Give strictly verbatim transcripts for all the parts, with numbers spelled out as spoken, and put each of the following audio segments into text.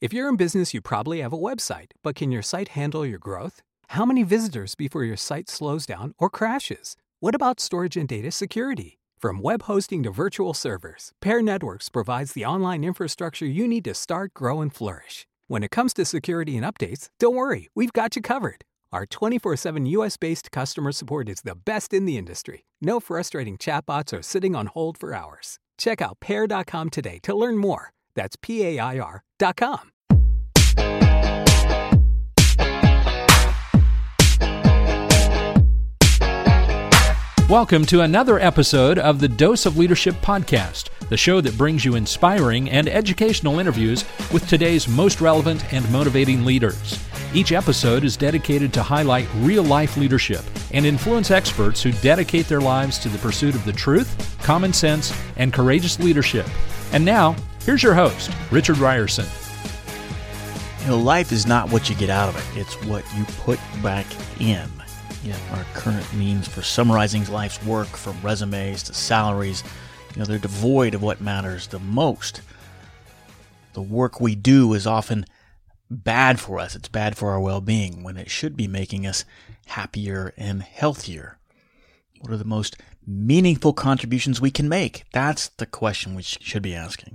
If you're in business, you probably have a website, but can your site handle your growth? How many visitors before your site slows down or crashes? What about storage and data security? From web hosting to virtual servers, Pair Networks provides the online infrastructure you need to start, grow, and flourish. When it comes to security and updates, don't worry, we've got you covered. Our twenty-four seven U S-based customer support is the best in the industry. No frustrating chatbots or sitting on hold for hours. Check out pair dot com today to learn more. That's P A I R dot com. Welcome to another episode of the Dose of Leadership podcast, the show that brings you inspiring and educational interviews with today's most relevant and motivating leaders. Each episode is dedicated to highlight real-life leadership and influence experts who dedicate their lives to the pursuit of the truth, common sense, and courageous leadership. And now, here's your host, Richard Ryerson. You know, life is not what you get out of it. It's what you put back in. Yeah, our current means for summarizing life's work, from resumes to salaries, you know, they're devoid of what matters the most. The work we do is often bad for us. It's bad for our well-being when it should be making us happier and healthier. What are the most meaningful contributions we can make? That's the question we should be asking.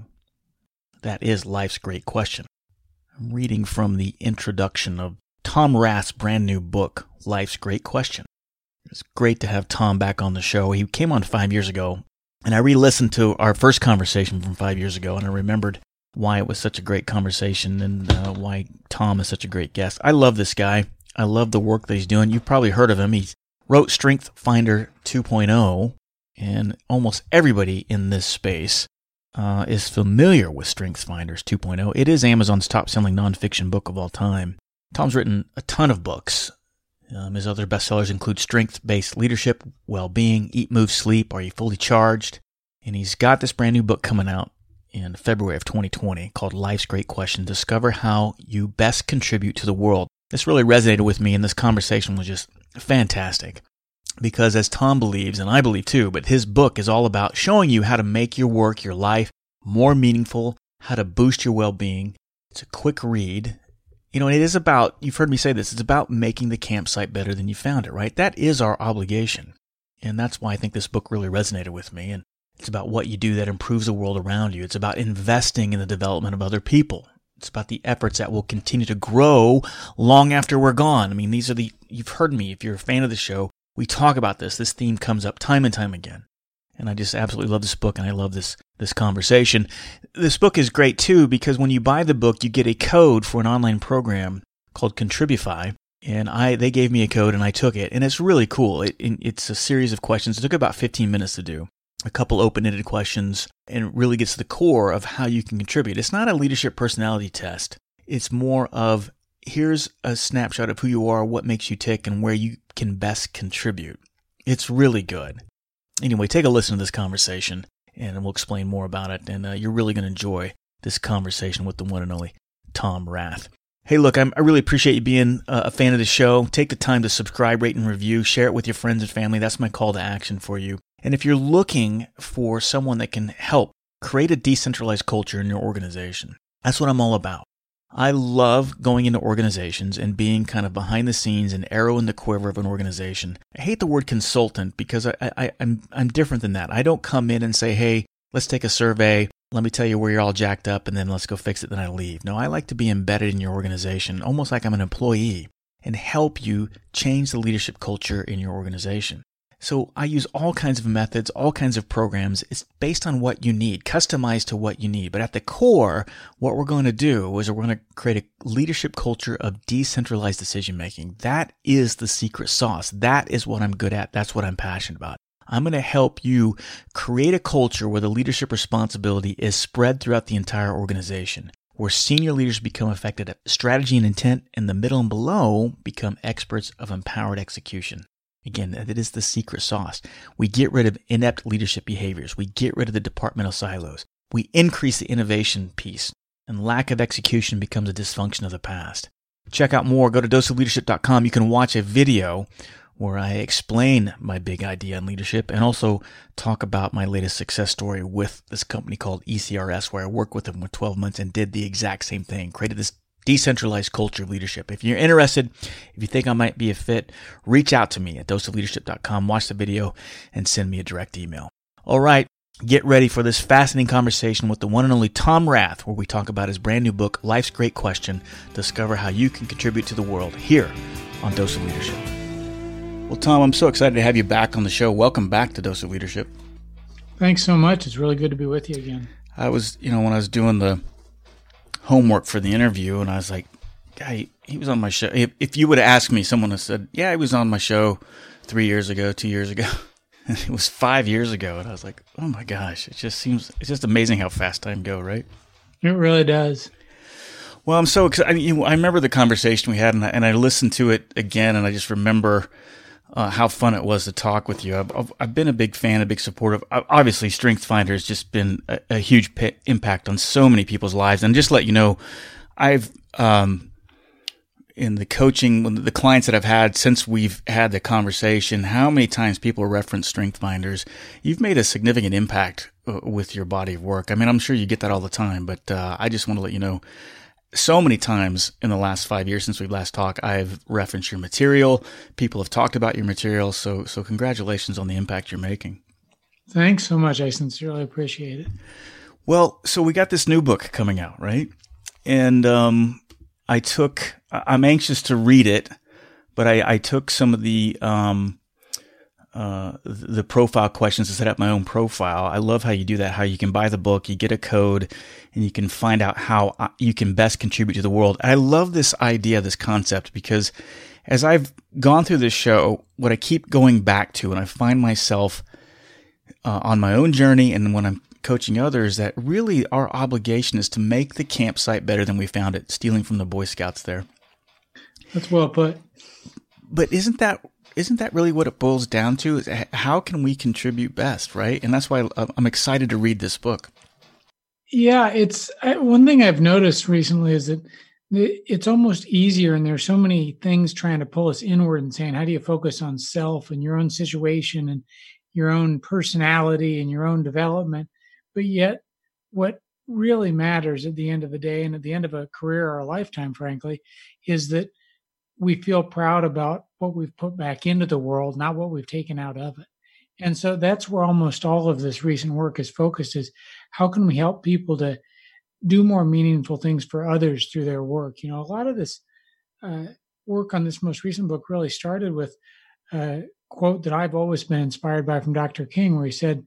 That is life's great question. I'm reading from the introduction of Tom Rath's brand new book, Life's Great Question. It's great to have Tom back on the show. He came on five years ago, and I re-listened to our first conversation from five years ago, and I remembered why it was such a great conversation and uh, why Tom is such a great guest. I love this guy. I love the work that he's doing. You've probably heard of him. He wrote Strength Finder two point oh, and almost everybody in this space uh, is familiar with Strength Finders two point oh. It is Amazon's top-selling nonfiction book of all time. Tom's written a ton of books. Um, his other bestsellers include Strength-Based Leadership, Well-Being, Eat, Move, Sleep, Are You Fully Charged? And he's got this brand new book coming out in February of twenty twenty called Life's Great Question. Discover how you best contribute to the world. This really resonated with me, and this conversation was just fantastic. Because as Tom believes, and I believe too, but his book is all about showing you how to make your work, your life, more meaningful, how to boost your well-being. It's a quick read. You know, it is about, you've heard me say this, it's about making the campsite better than you found it, right? That is our obligation. And that's why I think this book really resonated with me. And it's about what you do that improves the world around you. It's about investing in the development of other people. It's about the efforts that will continue to grow long after we're gone. I mean, these are the, you've heard me, if you're a fan of the show, we talk about this. This theme comes up time and time again. And I just absolutely love this book, and I love this this conversation. This book is great, too, because when you buy the book, you get a code for an online program called Contribify. And I they gave me a code, and I took it. And it's really cool. It, it's a series of questions. It took about fifteen minutes to do. A couple open-ended questions, and it really gets to the core of how you can contribute. It's not a leadership personality test. It's more of, here's a snapshot of who you are, what makes you tick, and where you can best contribute. It's really good. Anyway, take a listen to this conversation, and we'll explain more about it. And uh, you're really going to enjoy this conversation with the one and only Tom Rath. Hey, look, I'm, I really appreciate you being uh, a fan of the show. Take the time to subscribe, rate, and review. Share it with your friends and family. That's my call to action for you. And if you're looking for someone that can help create a decentralized culture in your organization, that's what I'm all about. I love going into organizations and being kind of behind the scenes, an arrow in the quiver of an organization. I hate the word consultant because I, I, I'm I'm different than that. I don't come in and say, hey, let's take a survey. Let me tell you where you're all jacked up, and then let's go fix it, then I leave. No, I like to be embedded in your organization, almost like I'm an employee, and help you change the leadership culture in your organization. So I use all kinds of methods, all kinds of programs. It's based on what you need, customized to what you need. But at the core, what we're going to do is we're going to create a leadership culture of decentralized decision-making. That is the secret sauce. That is what I'm good at. That's what I'm passionate about. I'm going to help you create a culture where the leadership responsibility is spread throughout the entire organization, where senior leaders become effective at strategy and intent, and the middle and below become experts of empowered execution. Again, that is the secret sauce. We get rid of inept leadership behaviors. We get rid of the departmental silos. We increase the innovation piece, and lack of execution becomes a dysfunction of the past. Check out more. Go to dose of leadership dot com. You can watch a video where I explain my big idea on leadership and also talk about my latest success story with this company called E C R S, where I worked with them for twelve months and did the exact same thing, created this decentralized culture of leadership. If you're interested, if you think I might be a fit, reach out to me at dose of leadership dot com, watch the video, and send me a direct email. All right, get ready for this fascinating conversation with the one and only Tom Rath, where we talk about his brand new book, Life's Great Question, Discover How You Can Contribute to the World, here on Dose of Leadership. Well, Tom, I'm so excited to have you back on the show. Welcome back to Dose of Leadership. Thanks so much. It's really good to be with you again. I was, you know, when I was doing the homework for the interview, and I was like, guy, he was on my show. If, if you would have asked me, someone would have said, yeah, he was on my show three years ago, two years ago. And it was five years ago. And I was like, oh my gosh, it just seems, it's just amazing how fast time goes, right? It really does. Well, I'm so excited. I, mean, I remember the conversation we had, and I, and I listened to it again, and I just remember uh, how fun it was to talk with you. I've, I've, I've been a big fan, a big supporter of, obviously, StrengthsFinder has just been a, a huge p- impact on so many people's lives. And just to let you know, I've, um, in the coaching, the clients that I've had since we've had the conversation, how many times people reference StrengthsFinders, you've made a significant impact uh, with your body of work. I mean, I'm sure you get that all the time, but uh, I just want to let you know, so many times in the last five years since we last talked, I've referenced your material. People have talked about your material. So, so congratulations on the impact you're making. Thanks so much. I sincerely appreciate it. Well, so we got this new book coming out, right? And um, I took, I'm anxious to read it, but I, I took some of the um, uh, the profile questions to set up my own profile. I love how you do that, how you can buy the book, you get a code, and you can find out how you can best contribute to the world. I love this idea, this concept, because as I've gone through this show, what I keep going back to, and I find myself uh, on my own journey and when I'm coaching others, that really our obligation is to make the campsite better than we found it, stealing from the Boy Scouts there. That's well put. But isn't that isn't that really what it boils down to? Is how can we contribute best, right? And that's why I'm excited to read this book. Yeah, it's one thing I've noticed recently is that it's almost easier, and there's so many things trying to pull us inward and saying, how do you focus on self and your own situation and your own personality and your own development? But yet what really matters at the end of the day and at the end of a career or a lifetime, frankly, is that we feel proud about what we've put back into the world, not what we've taken out of it. And so that's where almost all of this recent work is focused, is how can we help people to do more meaningful things for others through their work? You know, a lot of this uh, work on this most recent book really started with a quote that I've always been inspired by from Doctor King, where he said,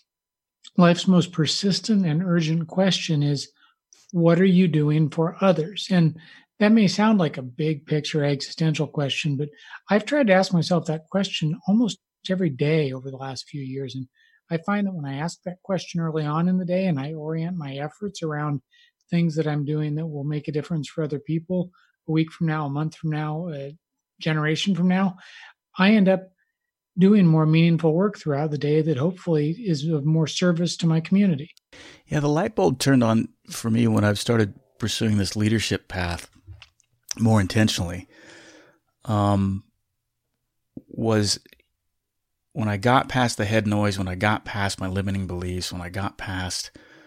life's most persistent and urgent question is, what are you doing for others? And that may sound like a big picture existential question, but I've tried to ask myself that question almost every day over the last few years. And I find that when I ask that question early on in the day and I orient my efforts around things that I'm doing that will make a difference for other people a week from now, a month from now, a generation from now, I end up doing more meaningful work throughout the day that hopefully is of more service to my community. Yeah, the light bulb turned on for me when I've started pursuing this leadership path more intentionally, um, was when I got past the head noise, when I got past my limiting beliefs, when I got past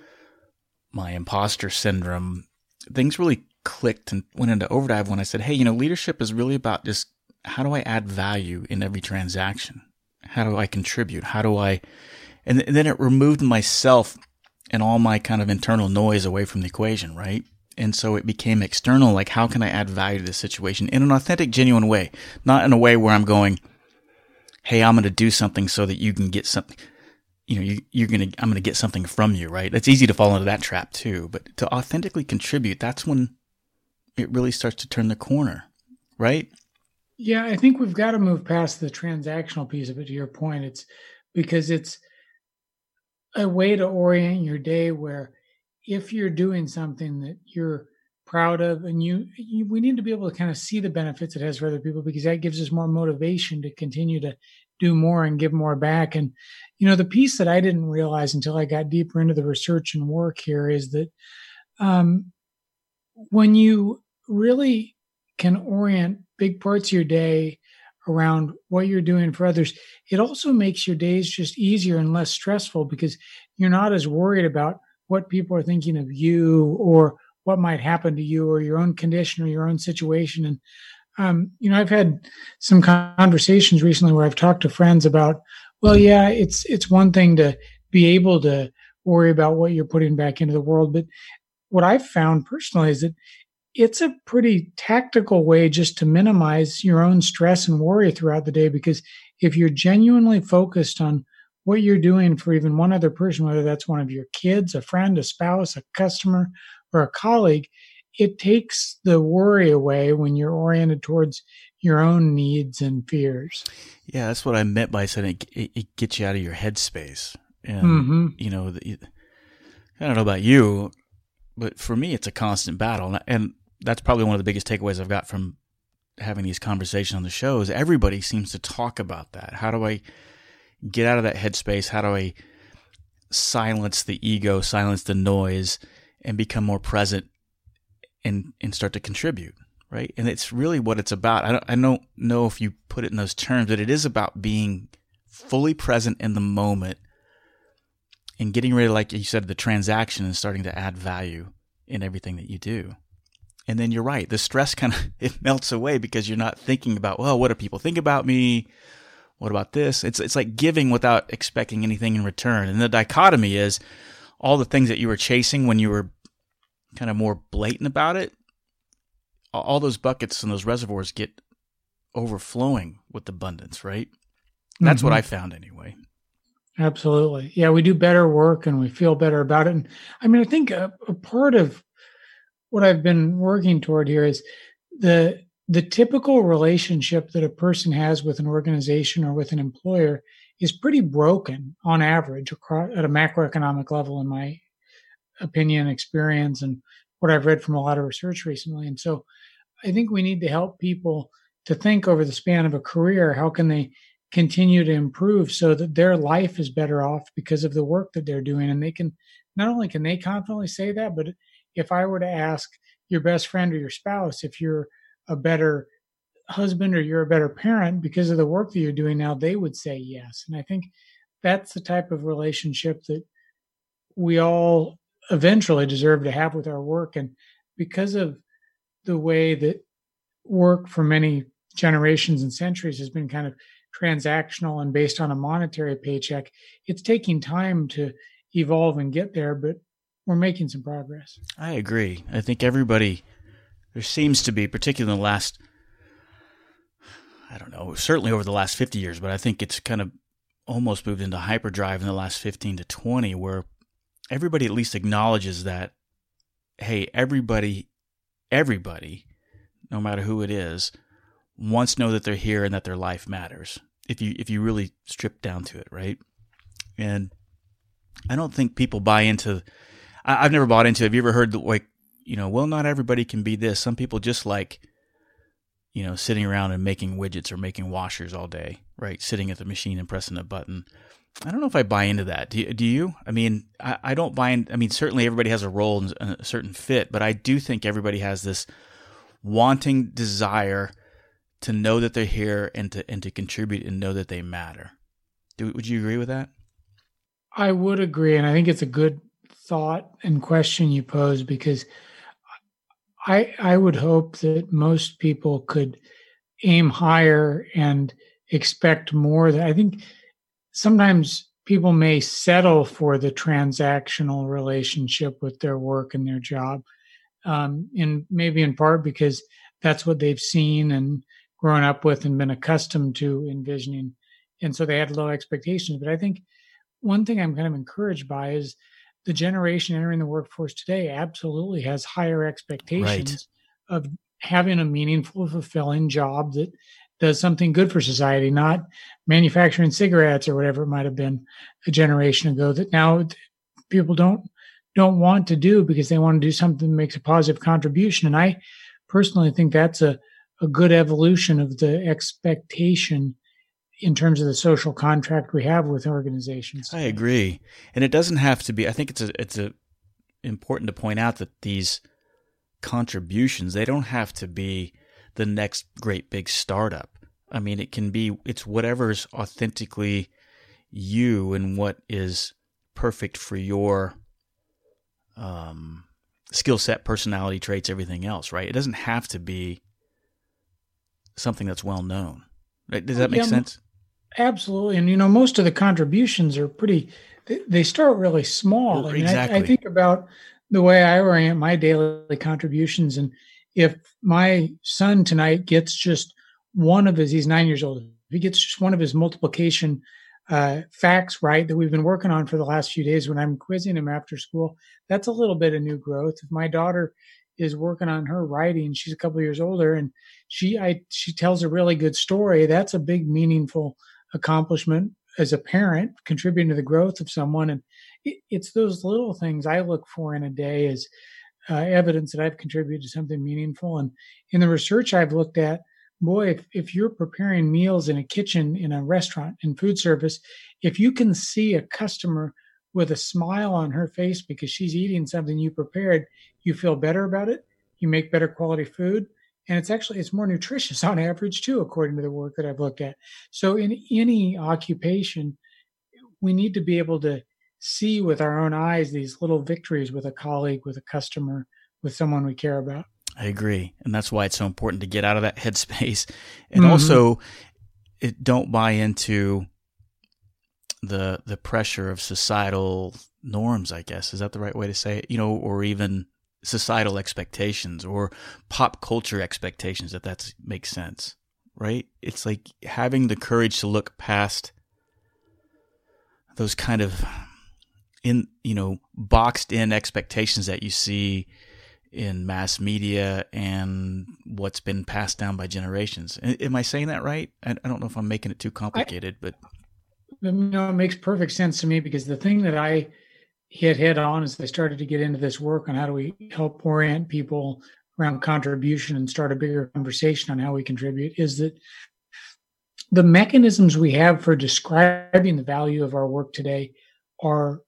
my imposter syndrome, things really clicked and went into overdrive when I said, hey, you know, leadership is really about just how do I add value in every transaction? How do I contribute? How do I, and, and then it removed myself and all my kind of internal noise away from the equation, right? And so it became external, like how can I add value to this situation in an authentic, genuine way, not in a way where I'm going, hey, I'm going to do something so that you can get something, you know, you, you're going to, I'm going to get something from you, right? It's easy to fall into that trap too, but to authentically contribute, that's when it really starts to turn the corner, right? Yeah, I think we've got to move past the transactional piece of it, to your point. It's because it's a way to orient your day where if you're doing something that you're proud of, and you, you, we need to be able to kind of see the benefits it has for other people, because that gives us more motivation to continue to do more and give more back. And, you know, the piece that I didn't realize until I got deeper into the research and work here is that um, when you really can orient big parts of your day around what you're doing for others, it also makes your days just easier and less stressful because you're not as worried about what people are thinking of you or what might happen to you or your own condition or your own situation. And, um, you know, I've had some conversations recently where I've talked to friends about, well, yeah, it's, it's one thing to be able to worry about what you're putting back into the world. But what I've found personally is that it's a pretty tactical way just to minimize your own stress and worry throughout the day, because if you're genuinely focused on what you're doing for even one other person, whether that's one of your kids, a friend, a spouse, a customer, or a colleague, it takes the worry away when you're oriented towards your own needs and fears. Yeah, that's what I meant by saying it, it, it gets you out of your headspace. And, Mm-hmm. you know, the, I don't know about you, but for me, it's a constant battle. And, and that's probably one of the biggest takeaways I've got from having these conversations on the show is everybody seems to talk about that. How do I get out of that headspace? How do I silence the ego, silence the noise, and become more present and, and start to contribute, right? And it's really what it's about. I don't, I don't know if you put it in those terms, but it is about being fully present in the moment and getting rid of, like you said, the transaction and starting to add value in everything that you do. And then you're right. The stress kind of, it melts away because you're not thinking about, well, what do people think about me? What about this? It's it's like giving without expecting anything in return. And the dichotomy is all the things that you were chasing when you were kind of more blatant about it, all those buckets and those reservoirs get overflowing with abundance, right? That's mm-hmm. what I found anyway. Absolutely. Yeah, we do better work and we feel better about it. And I mean, I think a, a part of what I've been working toward here is the the typical relationship that a person has with an organization or with an employer is pretty broken on average across, at a macroeconomic level, in my opinion, experience, and what I've read from a lot of research recently. And so I think we need to help people to think over the span of a career, how can they continue to improve so that their life is better off because of the work that they're doing. And they can, not only can they confidently say that, but if I were to ask your best friend or your spouse if you're a better husband or you're a better parent because of the work that you're doing now, they would say yes. And I think that's the type of relationship that we all eventually deserve to have with our work. And because of the way that work for many generations and centuries has been kind of transactional and based on a monetary paycheck, it's taking time to evolve and get there, but we're making some progress. I agree. I think everybody, there seems to be, particularly in the last, I don't know, certainly over the last fifty years, but I think it's kind of almost moved into hyperdrive in the last fifteen to twenty, where everybody at least acknowledges that, hey, everybody, everybody, no matter who it is, wants to know that they're here and that their life matters. If you if you really strip down to it, right? And I don't think people buy into. I, I've never bought into it. Have you ever heard the, like, you know, well, not everybody can be this. Some people just like, you know, sitting around and making widgets or making washers all day, right? Sitting at the machine and pressing a button. I don't know if I buy into that. Do you? Do you? I mean, I, I don't buy in. I mean, certainly everybody has a role and a certain fit, but I do think everybody has this wanting desire to know that they're here and to and to contribute and know that they matter. Do, would you agree with that? I would agree, and I think it's a good thought and question you pose, because I I would hope that most people could aim higher and expect more. I think sometimes people may settle for the transactional relationship with their work and their job, um, and maybe in part because that's what they've seen and grown up with and been accustomed to envisioning. And so they had low expectations. But I think one thing I'm kind of encouraged by is the generation entering the workforce today absolutely has higher expectations right. of having a meaningful, fulfilling job that does something good for society, not manufacturing cigarettes or whatever it might have been a generation ago that now people don't don't want to do because they want to do something that makes a positive contribution. And I personally think that's a, a good evolution of the expectation in terms of the social contract we have with organizations. I agree. And it doesn't have to be, I think it's a, it's a important to point out that these contributions, they don't have to be the next great big startup. I mean, it can be, it's whatever's authentically you and what is perfect for your um, skill set, personality traits, everything else, right? It doesn't have to be something that's well known. Does that make Yeah, sense? absolutely. And, you know, most of the contributions are pretty, they, they start really small. I mean, Exactly. I, I think about the way I orient my daily contributions. And if my son tonight gets just one of his, he's nine years old, if he gets just one of his multiplication uh, facts right that we've been working on for the last few days when I'm quizzing him after school, that's a little bit of new growth. If my daughter is working on her writing, she's a couple of years older, and she I she tells a really good story, that's a big, meaningful accomplishment as a parent, contributing to the growth of someone. And it, it's those little things I look for in a day as uh, evidence that I've contributed to something meaningful. And in the research I've looked at, boy, if, if you're preparing meals in a kitchen, in a restaurant, in food service, if you can see a customer with a smile on her face because she's eating something you prepared, you feel better about it, you make better quality food, and it's actually, it's more nutritious on average too, according to the work that I've looked at. So in any occupation, we need to be able to see with our own eyes these little victories with a colleague, with a customer, with someone we care about. I agree. And that's why it's so important to get out of that headspace. And Mhm. also, it, don't buy into the the pressure of societal norms, I guess. Is that the right way to say it? You know, or even societal expectations or pop culture expectations, if that makes sense, right? It's like having the courage to look past those kind of in, you know, boxed in expectations that you see in mass media and what's been passed down by generations. Am I saying that right? I don't know if I'm making it too complicated, but You know, it makes perfect sense to me, because the thing that I hit head on as I started to get into this work on how do we help orient people around contribution and start a bigger conversation on how we contribute is that the mechanisms we have for describing the value of our work today are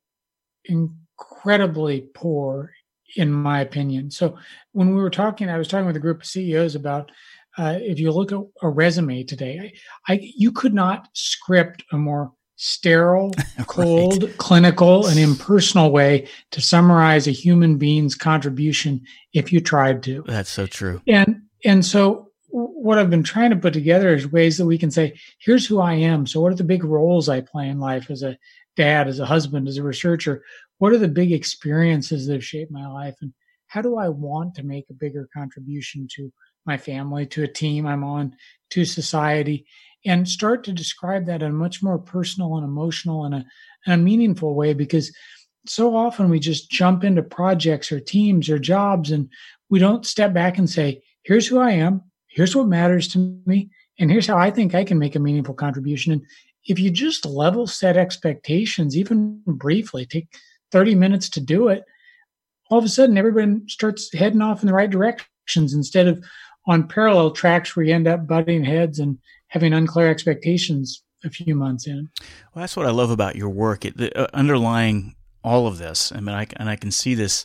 incredibly poor, in my opinion. So when we were talking, I was talking with a group of C E Os about uh, if you look at a resume today, I, I you could not script a more sterile, cold, right, clinical, and impersonal way to summarize a human being's contribution if you tried to. That's so true. And and so what I've been trying to put together is ways that we can say, here's who I am. So what are the big roles I play in life as a dad, as a husband, as a researcher? What are the big experiences that have shaped my life? And how do I want to make a bigger contribution to my family, to a team I'm on, to society? And start to describe that in a much more personal and emotional and a, and a meaningful way, because so often we just jump into projects or teams or jobs and we don't step back and say, here's who I am, here's what matters to me, and here's how I think I can make a meaningful contribution. And if you just level set expectations, even briefly, take thirty minutes to do it, all of a sudden everybody starts heading off in the right directions instead of on parallel tracks where you end up butting heads and having unclear expectations a few months in. Well, that's what I love about your work. It, the, uh, underlying all of this, I mean, I, and I can see this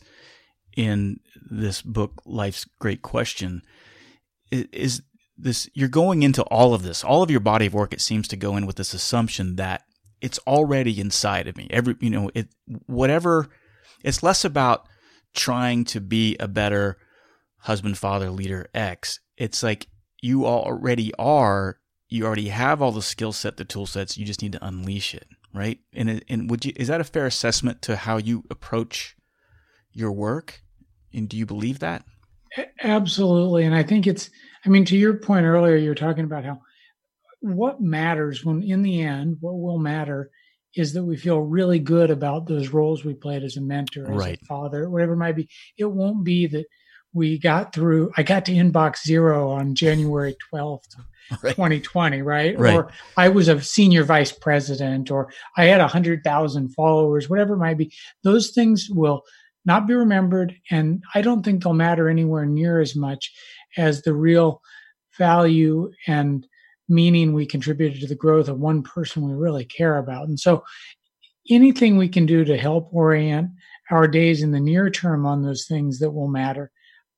in this book, Life's Great Question, is, is this, you're going into all of this, all of your body of work, it seems to go in with this assumption that it's already inside of me. Every, you know, it, whatever, it's less about trying to be a better husband, father, leader, X. It's like you already are. You already have all the skill set, the tool sets. You just need to unleash it, right? And and would you, is that a fair assessment to how you approach your work? And do you believe that? Absolutely. And I think it's, I mean, to your point earlier, you were talking about how what matters when, in the end, what will matter is that we feel really good about those roles we played as a mentor, as right, a father, whatever it might be. It won't be that we got through, I got to inbox zero on January twelfth, right, twenty twenty, right? right? Or I was a senior vice president, or I had one hundred thousand followers, whatever it might be. Those things will not be remembered, and I don't think they'll matter anywhere near as much as the real value and meaning we contributed to the growth of one person we really care about. And so anything we can do to help orient our days in the near term on those things that will matter,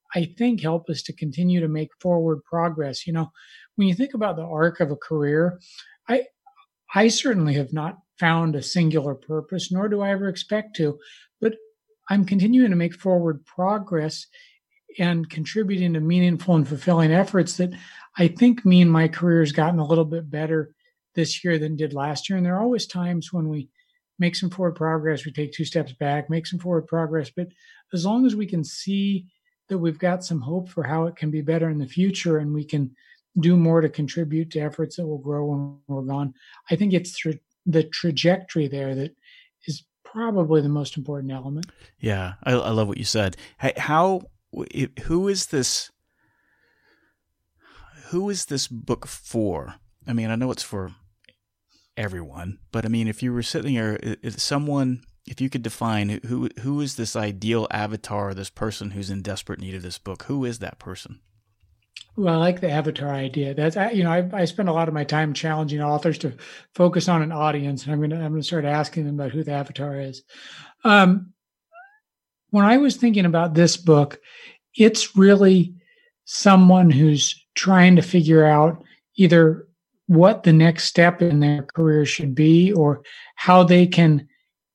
I think help us to continue to make forward progress. You know, when you think about the arc of a career, I I certainly have not found a singular purpose, nor do I ever expect to, but I'm continuing to make forward progress and contributing to meaningful and fulfilling efforts that I think mean my career has gotten a little bit better this year than it did last year. And there are always times when we make some forward progress, we take two steps back, make some forward progress. But as long as we can see that we've got some hope for how it can be better in the future and we can do more to contribute to efforts that will grow when we're gone, I think it's through the trajectory there that is probably the most important element. Yeah, I, I love what you said. How, who is this, who is this book for? I mean, I know it's for everyone, but I mean, if you were sitting here, if someone, if you could define who who is this ideal avatar, this person who's in desperate need of this book, who is that person? Well, I like the avatar idea. That's, you know, I, I spend a lot of my time challenging authors to focus on an audience, and I'm going to I'm going to start asking them about who the avatar is. Um, when I was thinking about this book, it's really someone who's trying to figure out either what the next step in their career should be or how they can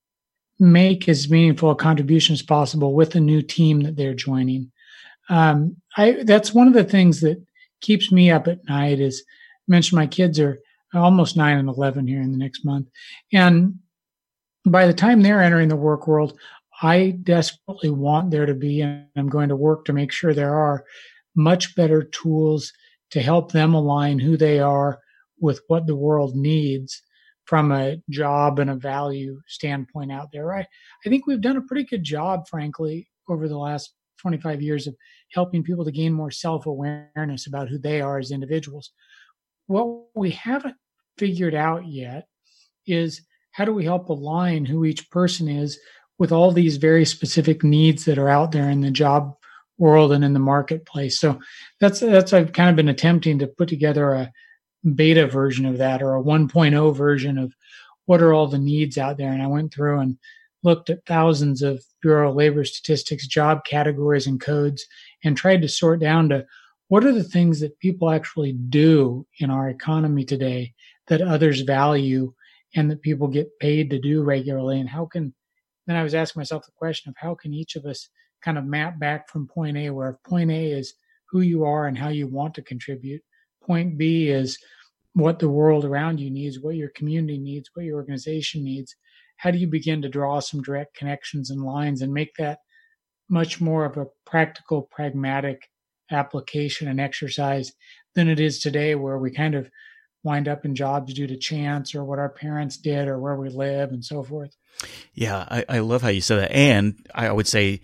make as meaningful a contribution as possible with the new team that they're joining. Um, I, that's one of the things that keeps me up at night is, I mentioned my kids are almost nine and eleven here in the next month. And by the time they're entering the work world, I desperately want there to be, and I'm going to work to make sure there are much better tools to help them align who they are with what the world needs from a job and a value standpoint out there. I, I think we've done a pretty good job, frankly, over the last twenty-five years of helping people to gain more self-awareness about who they are as individuals. What we haven't figured out yet is how do we help align who each person is with all these very specific needs that are out there in the job world and in the marketplace. So that's, that's, I've kind of been attempting to put together a beta version of that or a one point oh version of what are all the needs out there. And I went through and looked at thousands of Bureau of Labor Statistics job categories and codes and tried to sort down to what are the things that people actually do in our economy today that others value and that people get paid to do regularly. And how can, then I was asking myself the question of how can each of us kind of map back from point A, where point A is who you are and how you want to contribute. Point B is what the world around you needs, what your community needs, what your organization needs. How do you begin to draw some direct connections and lines and make that much more of a practical, pragmatic application and exercise than it is today, where we kind of wind up in jobs due to chance or what our parents did or where we live and so forth. Yeah, I, I love how you said that. And I would say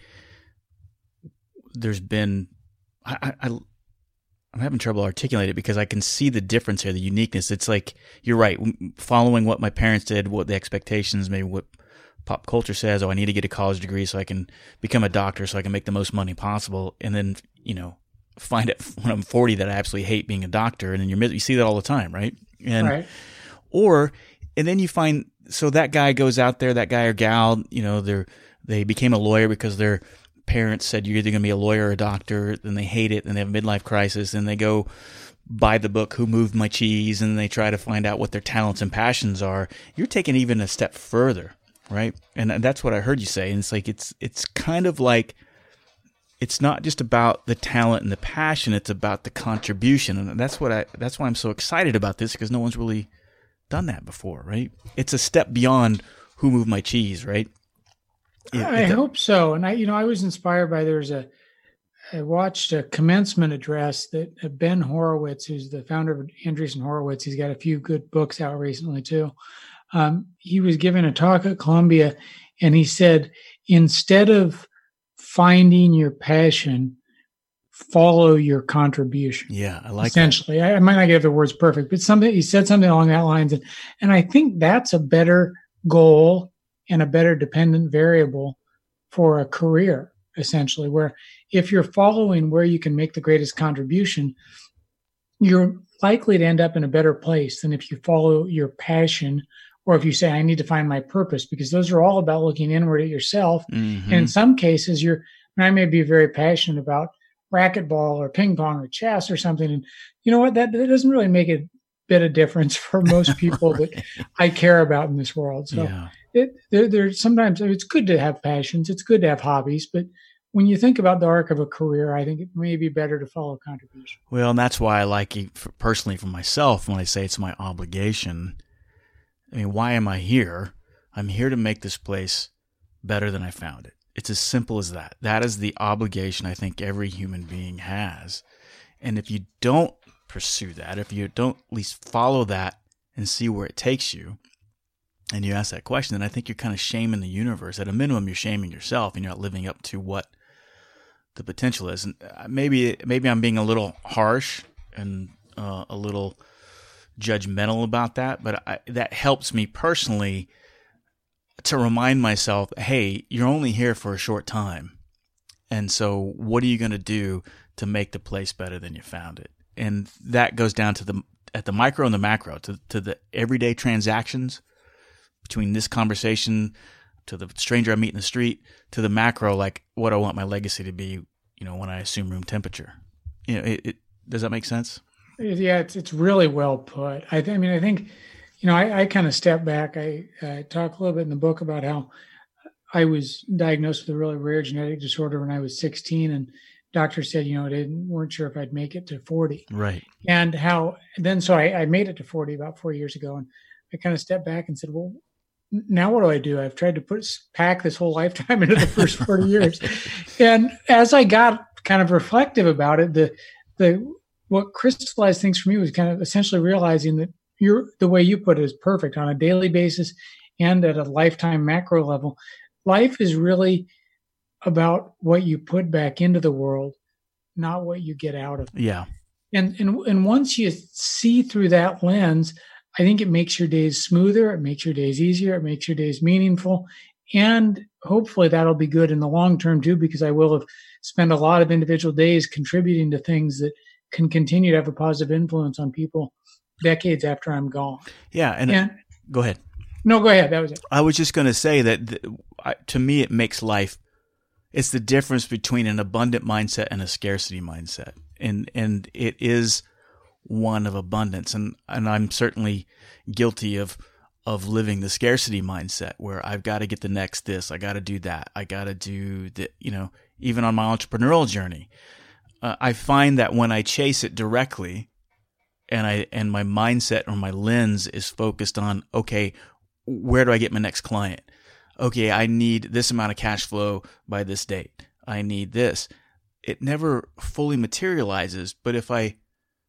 there's been, I, I, I'm having trouble articulating it because I can see the difference here, the uniqueness. It's like, you're right, following what my parents did, what the expectations, maybe what pop culture says, oh, I need to get a college degree so I can become a doctor so I can make the most money possible. And then, you know, find it when I'm forty that I absolutely hate being a doctor. And then you're, you see that all the time, right? And, right. Or, and then you find, so that guy goes out there, that guy or gal, you know, they're, they became a lawyer because their parents said you're either going to be a lawyer or a doctor, then they hate it, and they have a midlife crisis, and they go buy the book Who Moved My Cheese, and they try to find out what their talents and passions are. You're taking even a step further, right? And that's what I heard you say. And it's like, it's it's kind of like, it's not just about the talent and the passion, it's about the contribution. And that's what I that's why I'm so excited about this, because no one's really done that before, right? It's a step beyond Who Moved My Cheese, right? It, I it, hope so. And I, you know, I was inspired by, there's a, I watched a commencement address that uh, Ben Horowitz, who's the founder of Andreessen Horowitz, he's got a few good books out recently too. Um, he was giving a talk at Columbia, and he said, instead of finding your passion, follow your contribution. Yeah, I like essentially. that. I, I might not get the words perfect, but something he said something along that lines, and and I think that's a better goal and a better dependent variable for a career, essentially, where if you're following where you can make the greatest contribution, you're likely to end up in a better place than if you follow your passion, or if you say, I need to find my purpose, because those are all about looking inward at yourself. Mm-hmm. And in some cases, you're, I may be very passionate about racquetball or ping pong or chess or something. And you know what? That, that doesn't really make a bit of difference for most people right. that I care about in this world. So yeah. it, there, there's sometimes it's good to have passions. It's good to have hobbies, but when you think about the arc of a career, I think it may be better to follow contribution. Well, and that's why I like it for, personally for myself, when I say it's my obligation. I mean, why am I here? I'm here to make this place better than I found it. It's as simple as that. That is the obligation I think every human being has. And if you don't pursue that, if you don't at least follow that and see where it takes you, and you ask that question, then I think you're kind of shaming the universe. At a minimum, you're shaming yourself, and you're not living up to what the potential is. And maybe maybe I'm being a little harsh and uh, a little judgmental about that, but I, that helps me personally to remind myself, hey, you're only here for a short time. And so what are you going to do to make the place better than you found it? And that goes down to the at the micro and the macro, to, to the everyday transactions between this conversation to the stranger I meet in the street, to the macro, like what I want my legacy to be, you know, when I assume room temperature. You know, it, it does that make sense? Yeah, it's it's really well put. I, th- I mean, I think, you know, I, I kind of step back. I, I talk a little bit in the book about how I was diagnosed with a really rare genetic disorder when I was sixteen, and doctors said, you know, they weren't sure if I'd make it to forty. Right. And how then, so I, I made it to forty about four years ago, and I kind of stepped back and said, well, now what do I do? I've tried to put pack this whole lifetime into the first forty years. And as I got kind of reflective about it, the the what crystallized things for me was kind of essentially realizing that you're, the way you put it is perfect on a daily basis and at a lifetime macro level. Life is really about what you put back into the world, not what you get out of it. Yeah. And and and once you see through that lens, I think it makes your days smoother. It makes your days easier. It makes your days meaningful. And hopefully that'll be good in the long term too, because I will have spent a lot of individual days contributing to things that can continue to have a positive influence on people decades after I'm gone. Yeah. And, and it, go ahead. No, go ahead. That was it. I was just going to say that the, I, to me, it makes life, it's the difference between an abundant mindset and a scarcity mindset. And, and it is one of abundance. And, and I'm certainly guilty of, of living the scarcity mindset where I've got to get the next this, I got to do that. I got to do the, you know, even on my entrepreneurial journey, uh, I find that when I chase it directly and I, and my mindset or my lens is focused on, okay, where do I get my next client? Okay, I need this amount of cash flow by this date. I need this. It never fully materializes, but if I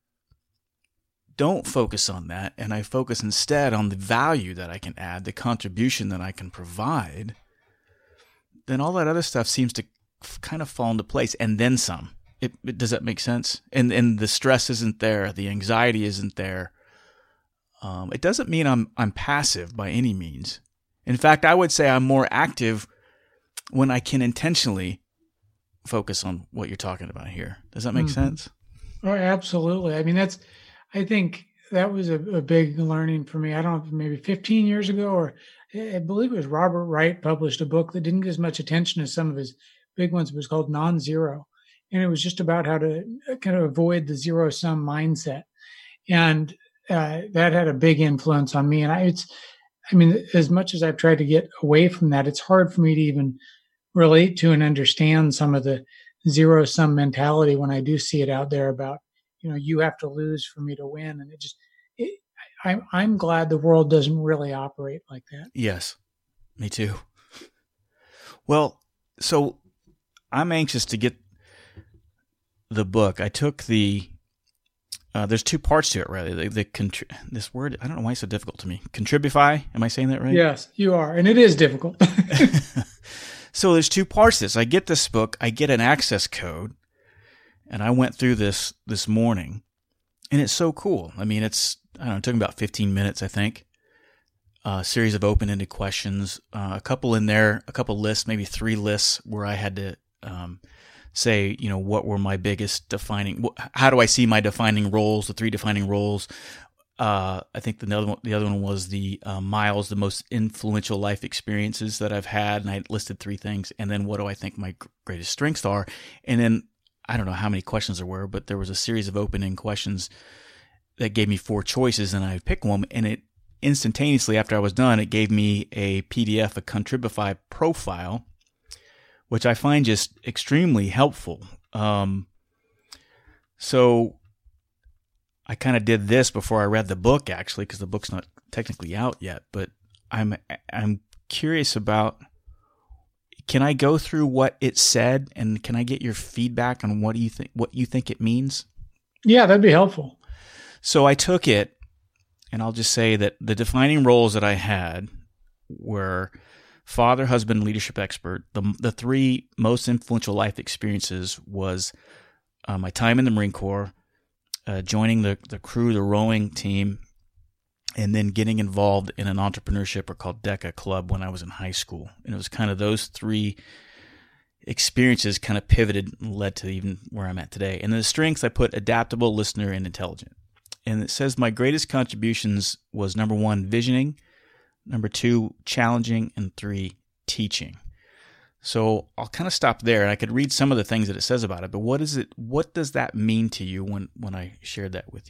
don't focus on that and I focus instead on the value that I can add, the contribution that I can provide, then all that other stuff seems to kind of fall into place and then some. It, it, does that make sense? And and the stress isn't there, the anxiety isn't there. Um, it doesn't mean I'm I'm passive by any means. In fact, I would say I'm more active when I can intentionally focus on what you're talking about here. Does that make mm-hmm. sense? Oh, absolutely. I mean, that's, I think that was a, a big learning for me. I don't know, maybe fifteen years ago, or I believe it was Robert Wright published a book that didn't get as much attention as some of his big ones. It was called Non-Zero. And it was just about how to kind of avoid the zero sum mindset. And uh, that had a big influence on me. And I, it's, I mean, as much as I've tried to get away from that, it's hard for me to even relate to and understand some of the zero sum mentality when I do see it out there about, you know, you have to lose for me to win. And it just, it, I'm, I'm glad the world doesn't really operate like that. Yes, me too. Well, so I'm anxious to get the book. I took the, Uh, there's two parts to it, really. The, the contri- this word, I don't know why it's so difficult to me. Contribify? Am I saying that right? Yes, you are. And it is difficult. So there's two parts to this. I get this book. I get an access code. And I went through this this morning. And it's so cool. I mean, it's, I don't know, it took about fifteen minutes, I think. A series of open-ended questions. Uh, a couple in there, a couple lists, maybe three lists where I had to um, say, you know, what were my biggest defining, how do I see my defining roles, the three defining roles. Uh, I think the other one, the other one was the uh, miles, the most influential life experiences that I've had. And I listed three things. And then what do I think my greatest strengths are? And then I don't know how many questions there were, but there was a series of open-end questions that gave me four choices, and I picked one, and it instantaneously after I was done, it gave me a P D F, a Contribify profile, which I find just extremely helpful. Um, so I kind of did this before I read the book, actually, because the book's not technically out yet. But I'm I'm curious about, can I go through what it said, and can I get your feedback on what do you think what you think it means? Yeah, that'd be helpful. So I took it, and I'll just say that the defining roles that I had were father, husband, leadership expert. The the three most influential life experiences was uh, my time in the Marine Corps, uh, joining the, the crew, the rowing team, and then getting involved in an entrepreneurship or called DECA Club when I was in high school. And it was kind of those three experiences kind of pivoted and led to even where I'm at today. And the strengths, I put adaptable, listener, and intelligent. And it says my greatest contributions was number one, visioning, number two, challenging, and three, teaching. So I'll kind of stop there, and I could read some of the things that it says about it. But what is it? What does that mean to you when, when I shared that with you?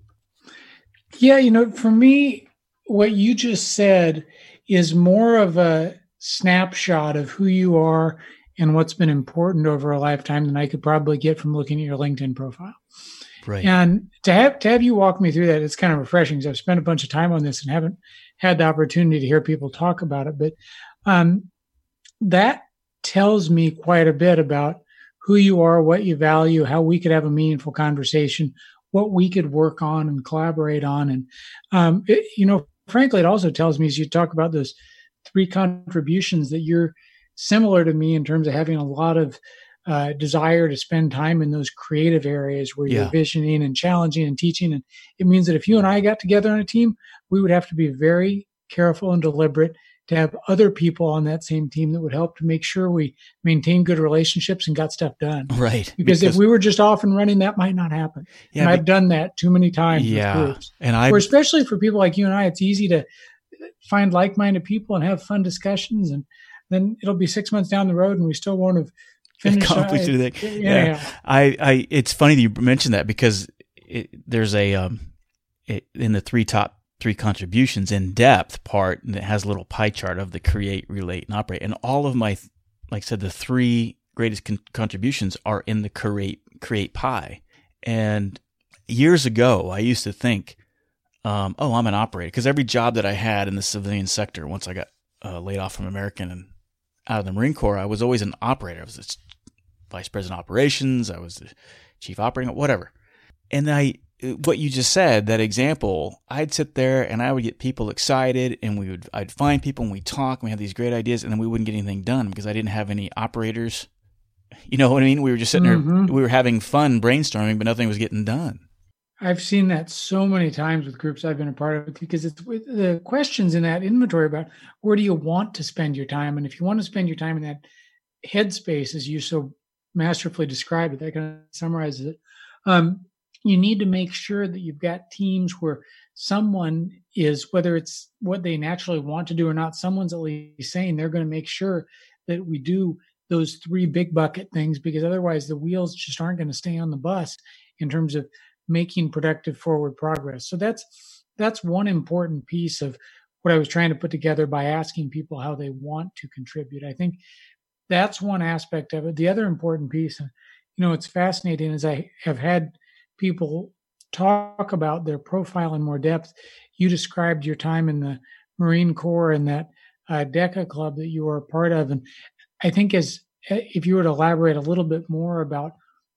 Yeah, you know, for me, what you just said is more of a snapshot of who you are and what's been important over a lifetime than I could probably get from looking at your LinkedIn profile. Right. And to have to have you walk me through that, it's kind of refreshing because I've spent a bunch of time on this and haven't had the opportunity to hear people talk about it. But um, that tells me quite a bit about who you are, what you value, how we could have a meaningful conversation, what we could work on and collaborate on. And, um, it, you know, frankly, it also tells me as you talk about those three contributions that you're similar to me in terms of having a lot of uh, desire to spend time in those creative areas where Yeah. you're visioning and challenging and teaching. And it means that if you and I got together on a team, we would have to be very careful and deliberate to have other people on that same team that would help to make sure we maintain good relationships and got stuff done. Right. Because, because if we were just off and running, that might not happen. Yeah, and but, I've done that too many times yeah, with groups. And I, or especially for people like you and I, it's easy to find like-minded people and have fun discussions. And then it'll be six months down the road and we still won't have finished. accomplished I, anything. yeah, Yeah. yeah. I, I, it's funny that you mentioned that because it, there's a, um, it, in the three top three contributions in depth part, and it has a little pie chart of the create, relate, and operate. And all of my, like I said, the three greatest con- contributions are in the create, create pie. And years ago, I used to think, um, oh, I'm an operator. Because every job that I had in the civilian sector, once I got uh, laid off from American and out of the Marine Corps, I was always an operator. I was the vice president of operations. I was the chief operating, whatever. And I, what you just said, that example, I'd sit there and I would get people excited, and we would, I'd find people and we'd talk and we had these great ideas, and then we wouldn't get anything done because I didn't have any operators. You know what I mean? We were just sitting Mm-hmm. there, we were having fun brainstorming, but nothing was getting done. I've seen that so many times with groups I've been a part of because it's with the questions in that inventory about where do you want to spend your time? And if you want to spend your time in that headspace, as you so masterfully described it, that kind of summarizes it. Um, you need to make sure that you've got teams where someone is, whether it's what they naturally want to do or not, someone's at least saying they're going to make sure that we do those three big bucket things, because otherwise the wheels just aren't going to stay on the bus in terms of making productive forward progress. So that's that's one important piece of what I was trying to put together by asking people how they want to contribute. I think that's one aspect of it. The other important piece, you know, it's fascinating as I have had people talk about their profile in more depth. You described your time in the Marine Corps and that uh, DECA Club that you were a part of. And I think as if you were to elaborate a little bit more about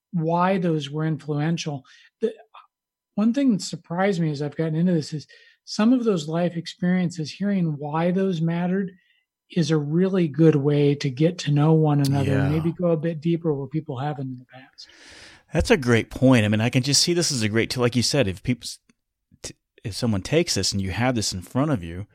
why those were influential, the, one thing that surprised me as I've gotten into this is some of those life experiences, hearing why those mattered is a really good way to get to know one another Yeah. and maybe go a bit deeper where people haven't in the past. That's a great point. I mean, I can just see this as a great tool. Like you said, if people, if someone takes this and you have this in front of you,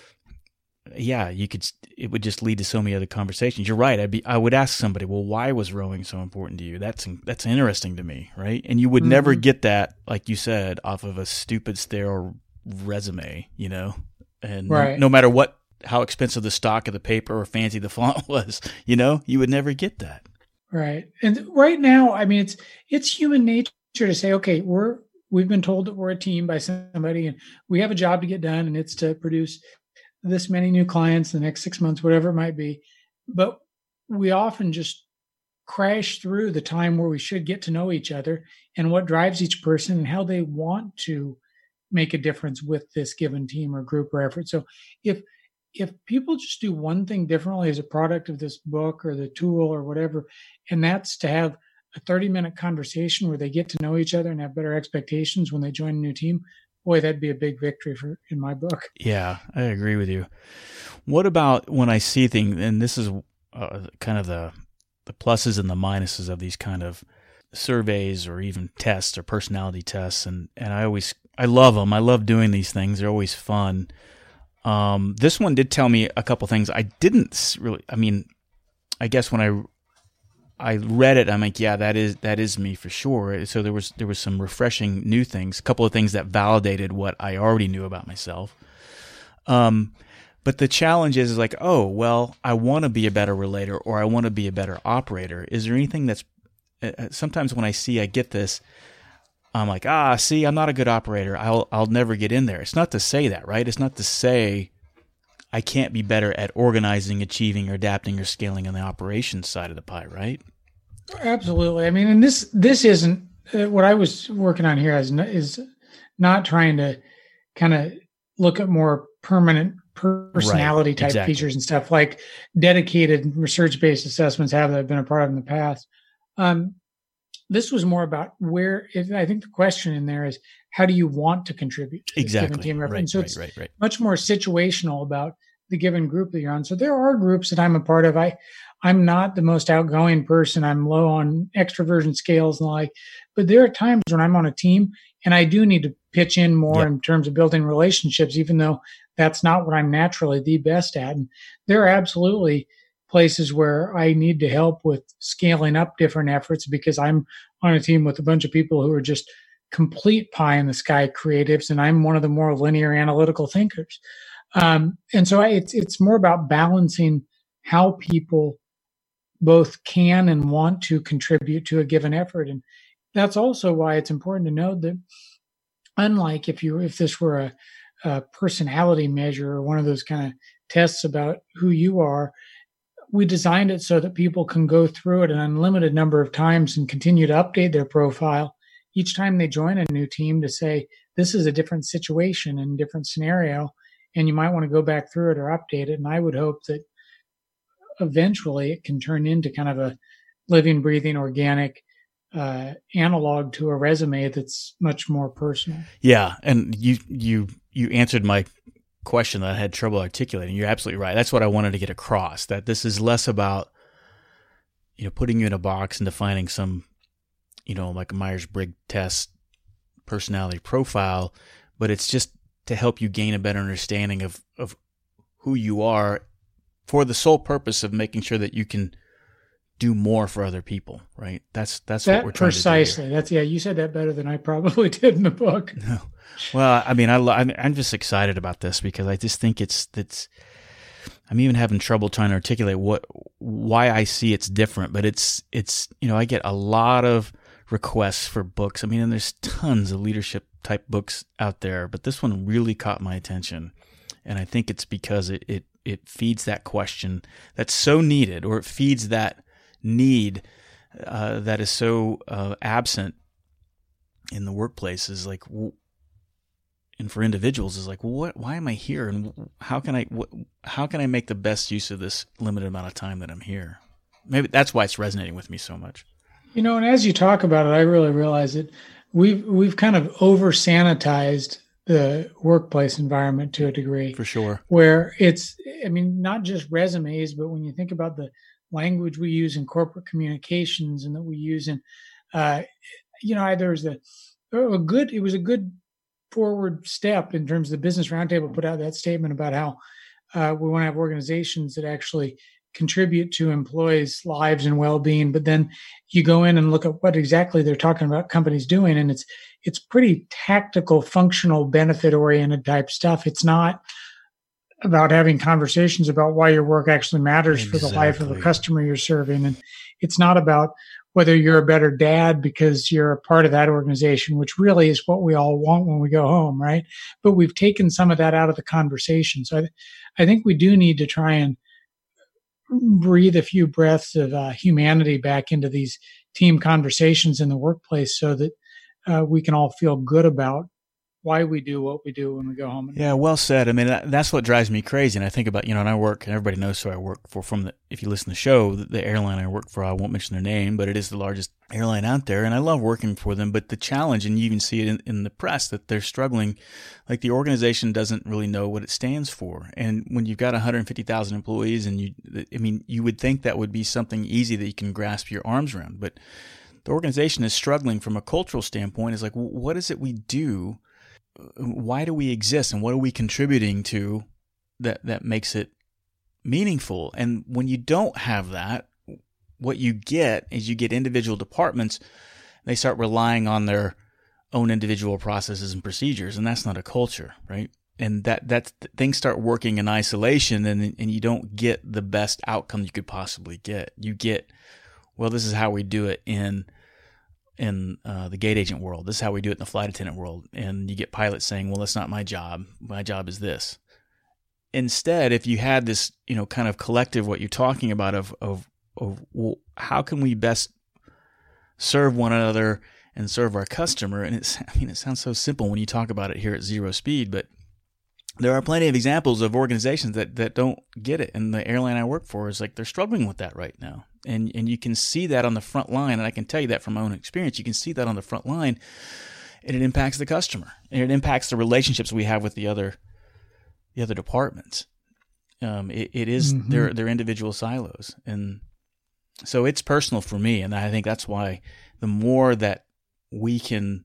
yeah, you could, it would just lead to so many other conversations. You're right. I'd be, I would ask somebody, well, why was rowing so important to you? That's, that's interesting to me. Right. And you would mm-hmm. never get that, like you said, off of a stupid, sterile resume, you know, and right. no, no matter what, how expensive the stock of the paper or fancy the font was, you know, you would never get that. Right. And right now, I mean, it's it's human nature to say, okay, we're we've been told that we're a team by somebody, and we have a job to get done, and it's to produce this many new clients the next six months, whatever it might be. But we often just crash through the time where we should get to know each other and what drives each person and how they want to make a difference with this given team or group or effort. So if if people just do one thing differently as a product of this book or the tool or whatever, and that's to have a thirty minute conversation where they get to know each other and have better expectations when they join a new team, boy, that'd be a big victory for in my book. Yeah, I agree with you. What about when I see things, and this is uh, kind of the the pluses and the minuses of these kind of surveys or even tests or personality tests, and and I always I love them. I love doing these things. They're always fun. Um, this one did tell me a couple things. I didn't really. I mean, I guess when I I read it, I'm like, yeah, that is that is me for sure. So there was there was some refreshing new things, a couple of things that validated what I already knew about myself. Um, but the challenge is, is like, oh, well, I want to be a better relator or I want to be a better operator. Is there anything that's uh, sometimes when I see I get this, I'm like, ah, see, I'm not a good operator. I'll I'll never get in there. It's not to say that, right? It's not to say I can't be better at organizing, achieving, or adapting or scaling on the operations side of the pie, right? Absolutely. I mean, and this this isn't uh, what I was working on here is not, is not trying to kind of look at more permanent personality right, type exactly. features and stuff like dedicated research-based assessments have that I've been a part of in the past. Um, this was more about where, if, I think the question in there is, how do you want to contribute to exactly. this given team effort? Right, and so right, it's right, right. much more situational about the given group that you're on. So there are groups that I'm a part of. I, I'm not the most outgoing person. I'm low on extroversion scales and the like, but there are times when I'm on a team and I do need to pitch in more yep. in terms of building relationships, even though that's not what I'm naturally the best at. And there are absolutely places where I need to help with scaling up different efforts because I'm on a team with a bunch of people who are just complete pie in the sky creatives, and I'm one of the more linear analytical thinkers. Um, and so I, it's it's more about balancing how people both can and want to contribute to a given effort. And that's also why it's important to note that unlike if you if this were a, a personality measure or one of those kind of tests about who you are, we designed it so that people can go through it an unlimited number of times and continue to update their profile each time they join a new team to say, this is a different situation and different scenario, and you might want to go back through it or update it. And I would hope that eventually it can turn into kind of a living, breathing, organic uh, analog to a resume that's much more personal. Yeah, and you you you answered my question that I had trouble articulating. You're absolutely right. That's what I wanted to get across, that this is less about, you know, putting you in a box and defining some, you know, like a Myers-Briggs test personality profile, but it's just to help you gain a better understanding of, of who you are for the sole purpose of making sure that you can do more for other people, right? That's that's that what we're trying precisely. to do. That's yeah. You said that better than I probably did in the book. No. Well, I mean, I I'm just excited about this because I just think it's it's. I'm even having trouble trying to articulate what why I see it's different, but it's it's you know I get a lot of requests for books. I mean, and there's tons of leadership type books out there, but this one really caught my attention, and I think it's because it it it feeds that question that's so needed, or it feeds that need uh, that is so uh, absent in the workplace. Is like, and for individuals is like, what? Why am I here? And how can I? What, how can I make the best use of this limited amount of time that I'm here? Maybe that's why it's resonating with me so much. You know, and as you talk about it, I really realize that we've we've kind of over sanitized the workplace environment to a degree. For sure. Where it's, I mean, not just resumes, but when you think about the language we use in corporate communications and that we use in, uh, you know, there was a, a good, it was a good forward step in terms of the Business Roundtable put out that statement about how uh, we want to have organizations that actually contribute to employees' lives and well-being. But then you go in and look at what exactly they're talking about companies doing, and it's it's pretty tactical, functional, benefit-oriented type stuff. It's not about having conversations about why your work actually matters Exactly. for the life of a customer you're serving. And it's not about whether you're a better dad because you're a part of that organization, which really is what we all want when we go home, right? But we've taken some of that out of the conversation. So I, I think we do need to try and breathe a few breaths of uh, humanity back into these team conversations in the workplace so that uh, we can all feel good about why we do what we do when we go home. Yeah, well said. I mean, that, that's what drives me crazy. And I think about, you know, and I work, and everybody knows who I work for from the, if you listen to the show, the, the airline I work for, I won't mention their name, but it is the largest airline out there. And I love working for them. But the challenge, and you even see it in, in the press, that they're struggling. Like the organization doesn't really know what it stands for. And when you've got one hundred fifty thousand employees, and you, I mean, you would think that would be something easy that you can grasp your arms around. But the organization is struggling from a cultural standpoint. It's like, well, what is it we do? Why do we exist, and what are we contributing to that, that makes it meaningful? And when you don't have that, what you get is you get individual departments, they start relying on their own individual processes and procedures, and that's not a culture, right? And that, that things start working in isolation, and, and you don't get the best outcome you could possibly get. You get, well, this is how we do it in in uh, the gate agent world. This is how we do it in the flight attendant world. And you get pilots saying, well, that's not my job. My job is this. Instead, if you had this, you know, kind of collective, what you're talking about of, of, of well, how can we best serve one another and serve our customer? And it's, I mean, it sounds so simple when you talk about it here at Zero Speed, but there are plenty of examples of organizations that, that don't get it. And the airline I work for is like, they're struggling with that right now. And and you can see that on the front line. And I can tell you that from my own experience. You can see that on the front line, and it impacts the customer, and it impacts the relationships we have with the other the other departments. Um, it, it is mm-hmm. their their individual silos. And so it's personal for me. And I think that's why the more that we can,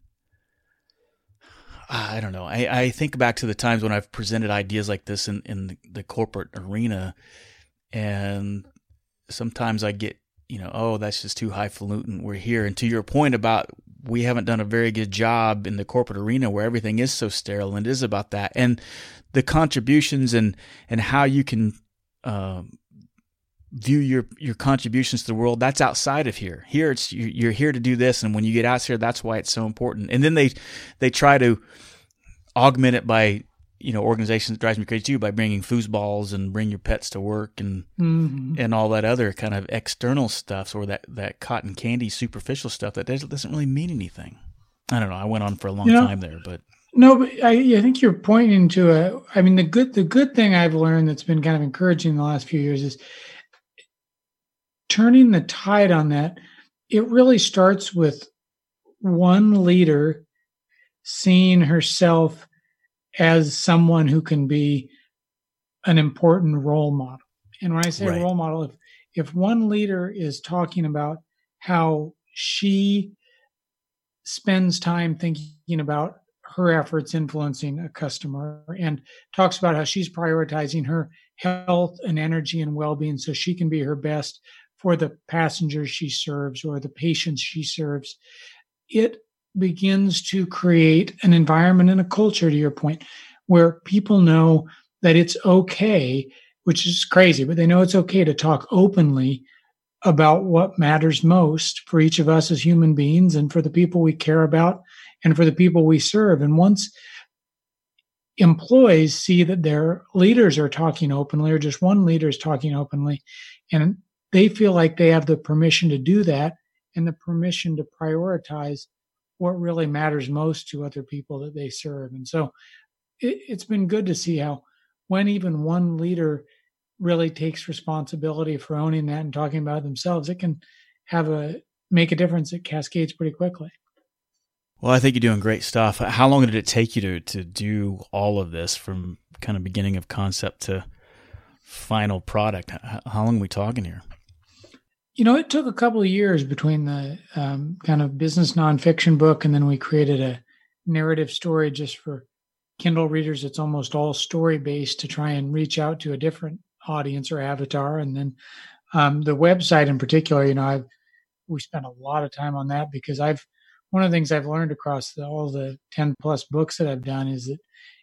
I don't know. I, I think back to the times when I've presented ideas like this in, in the, the corporate arena, and sometimes I get, you know, oh, that's just too highfalutin. We're here. And to your point about we haven't done a very good job in the corporate arena where everything is so sterile, and it is about that. And the contributions and, and how you can uh, view your, your contributions to the world, that's outside of here. Here, it's you're here to do this, and when you get out here, that's why it's so important. And then they they try to augment it by, you know, organizations that drives me crazy too, by bringing foosballs and bring your pets to work and mm-hmm. and all that other kind of external stuff, or that, that cotton candy superficial stuff that doesn't, doesn't really mean anything. I don't know. I went on for a long you know, time there, but no, but I, I think you're pointing to a. I mean, the good the good thing I've learned that's been kind of encouraging in the last few years is turning the tide on that. It really starts with one leader seeing herself as someone who can be an important role model. And when I say right. role model, if, if one leader is talking about how she spends time thinking about her efforts influencing a customer, and talks about how she's prioritizing her health and energy and well-being so she can be her best for the passengers she serves or the patients she serves, it begins to create an environment and a culture, to your point, where people know that it's okay, which is crazy, but they know it's okay to talk openly about what matters most for each of us as human beings and for the people we care about and for the people we serve. And once employees see that their leaders are talking openly, or just one leader is talking openly, and they feel like they have the permission to do that and the permission to prioritize what really matters most to other people that they serve. And so it, it's been good to see how when even one leader really takes responsibility for owning that and talking about it themselves, it can have a make a difference. It cascades pretty quickly. Well, I think you're doing great stuff. How long did it take you to, to do all of this from kind of beginning of concept to final product? How long are we talking here? You know, it took a couple of years between the um, kind of business nonfiction book, and then we created a narrative story just for Kindle readers. It's almost all story-based to try and reach out to a different audience or avatar. And then um, the website in particular, you know, I've we spent a lot of time on that because I've one of the things I've learned across the, all the ten plus books that I've done is that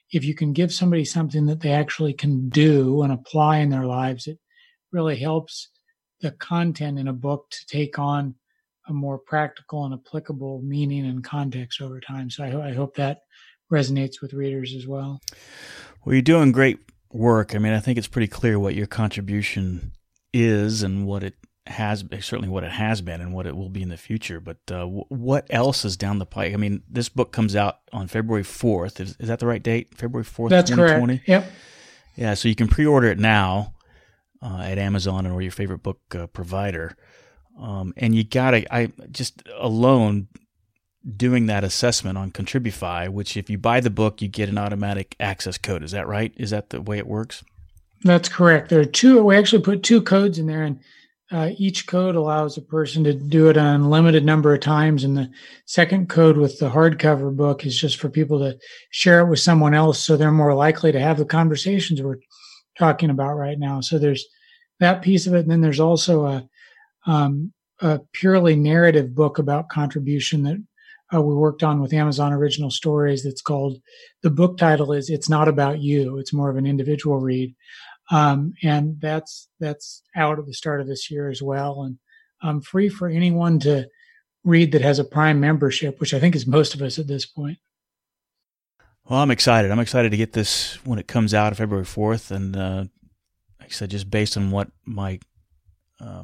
if you can give somebody something that they actually can do and apply in their lives, it really helps the content in a book to take on a more practical and applicable meaning and context over time. So I, I hope that resonates with readers as well. Well, you're doing great work. I mean, I think it's pretty clear what your contribution is and what it has, certainly what it has been and what it will be in the future. But uh, w- what else is down the pike? I mean, this book comes out on February fourth. Is, is that the right date? February fourth, That's twenty twenty? Correct. Yep. Yeah, so you can pre-order it now uh, at Amazon or your favorite book uh, provider. Um, and you got to, I just alone doing that assessment on Contribufy, which if you buy the book, you get an automatic access code. Is that right? Is that the way it works? That's correct. There are two, we actually put two codes in there, and uh, each code allows a person to do it an unlimited number of times. And the second code with the hardcover book is just for people to share it with someone else, so they're more likely to have the conversations we're talking about right now. So there's that piece of it. And then there's also a, um, a purely narrative book about contribution that uh, we worked on with Amazon Original Stories. That's called, the book title is It's Not About You. It's more of an individual read. Um, and that's, that's out at the start of this year as well. And um, free for anyone to read that has a Prime membership, which I think is most of us at this point. Well, I'm excited. I'm excited to get this when it comes out on February fourth. And uh, like I said, just based on what my uh,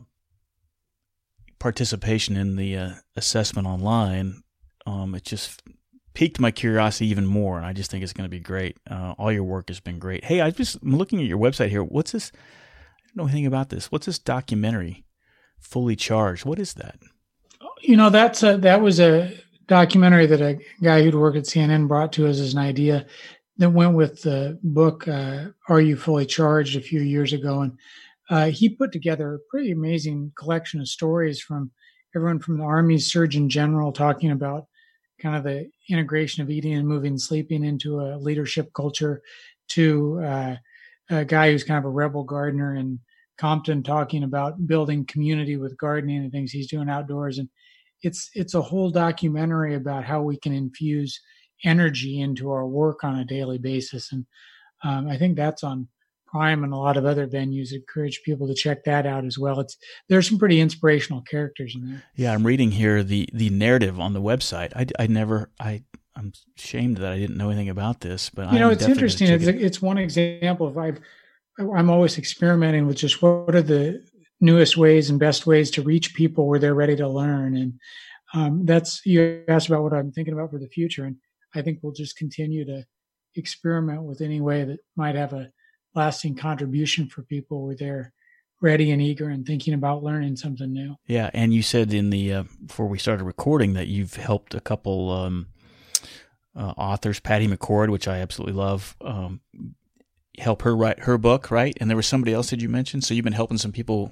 participation in the uh, assessment online, um, it just piqued my curiosity even more. And I just think it's going to be great. Uh, all your work has been great. Hey, I just, I'm looking at your website here. What's this? I don't know anything about this. What's this documentary, Fully Charged? What is that? You know, that's a, that was a documentary that a guy who'd worked at C N N brought to us as an idea that went with the book, uh, Are You Fully Charged, a few years ago. And uh, he put together a pretty amazing collection of stories from everyone from the Army's Surgeon General talking about kind of the integration of eating and moving and sleeping into a leadership culture, to uh, a guy who's kind of a rebel gardener in Compton talking about building community with gardening and things he's doing outdoors. And it's it's a whole documentary about how we can infuse energy into our work on a daily basis. And um, I think that's on Prime and a lot of other venues. I encourage people to check that out as well. It's there's some pretty inspirational characters in there. Yeah, I'm reading here the the narrative on the website. I, I never I I'm ashamed that I didn't know anything about this, but you know I'm it's interesting. It's it. it's one example of I've I'm always experimenting with just what are the newest ways and best ways to reach people where they're ready to learn. And um, that's, you asked about what I'm thinking about for the future, and I think we'll just continue to experiment with any way that might have a lasting contribution for people where they're ready and eager and thinking about learning something new. Yeah, and you said in the uh, before we started recording that you've helped a couple um, uh, authors, Patty McCord, which I absolutely love, um, help her write her book, right? And there was somebody else that you mentioned. So you've been helping some people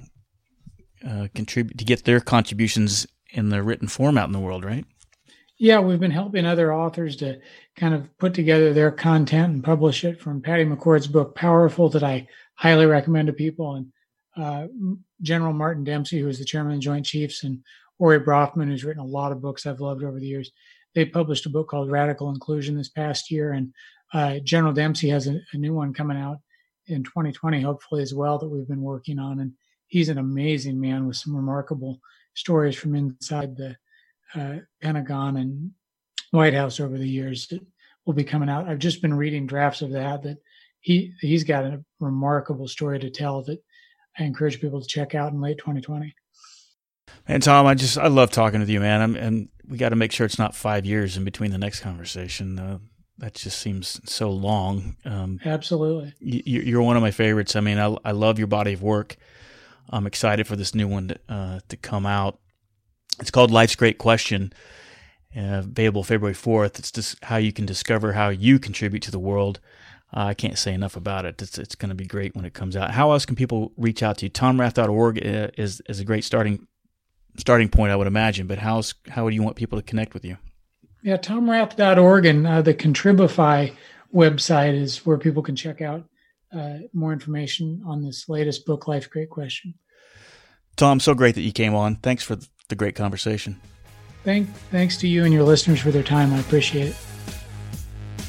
uh, contribute to get their contributions in the written form out in the world, right? Yeah, we've been helping other authors to kind of put together their content and publish it, from Patty McCord's book, Powerful, that I highly recommend to people, and uh, General Martin Dempsey, who is the chairman of the Joint Chiefs, and Ori Brofman, who's written a lot of books I've loved over the years. They published a book called Radical Inclusion this past year, and uh, General Dempsey has a, a new one coming out in twenty twenty, hopefully as well, that we've been working on. And he's an amazing man with some remarkable stories from inside the uh, Pentagon and White House over the years that will be coming out. I've just been reading drafts of that, that he, he's got a remarkable story to tell that I encourage people to check out in late twenty twenty. And Tom, I just, I love talking with you, man. I'm, and we got to make sure it's not five years in between the next conversation. Uh, that just seems so long. Um, Absolutely. You, you're one of my favorites. I mean, I, I love your body of work. I'm excited for this new one to, uh, to come out. It's called Life's Great Question, uh, available February fourth. It's just how you can discover how you contribute to the world. Uh, I can't say enough about it. It's it's going to be great when it comes out. How else can people reach out to you? tom rath dot org is is a great starting starting point, I would imagine. But how else, how would you want people to connect with you? Yeah, tom rath dot org and uh, the Contribufy website is where people can check out uh, more information on this latest book, Life's Great Question. Tom, so great that you came on. Thanks for the great conversation. Thank, thanks to you and your listeners for their time. I appreciate it.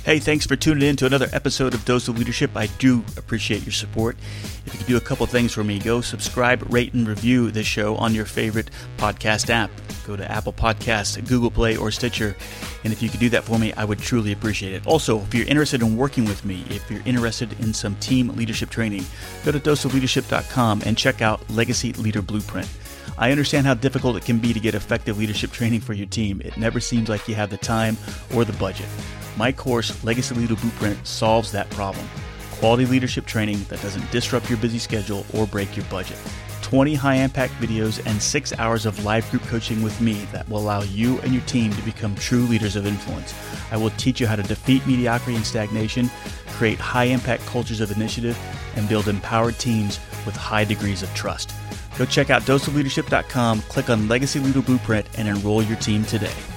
Hey, thanks for tuning in to another episode of Dose of Leadership. I do appreciate your support. If you could do a couple things for me, go subscribe, rate, and review this show on your favorite podcast app. Go to Apple Podcasts, Google Play, or Stitcher. And if you could do that for me, I would truly appreciate it. Also, if you're interested in working with me, if you're interested in some team leadership training, go to dose of leadership dot com and check out Legacy Leader Blueprint. I understand how difficult it can be to get effective leadership training for your team. It never seems like you have the time or the budget. My course, Legacy Leader Blueprint, solves that problem. Quality leadership training that doesn't disrupt your busy schedule or break your budget. twenty high-impact videos and six hours of live group coaching with me that will allow you and your team to become true leaders of influence. I will teach you how to defeat mediocrity and stagnation, create high-impact cultures of initiative, and build empowered teams with high degrees of trust. Go check out dose of leadership dot com, click on Legacy Leader Blueprint, and enroll your team today.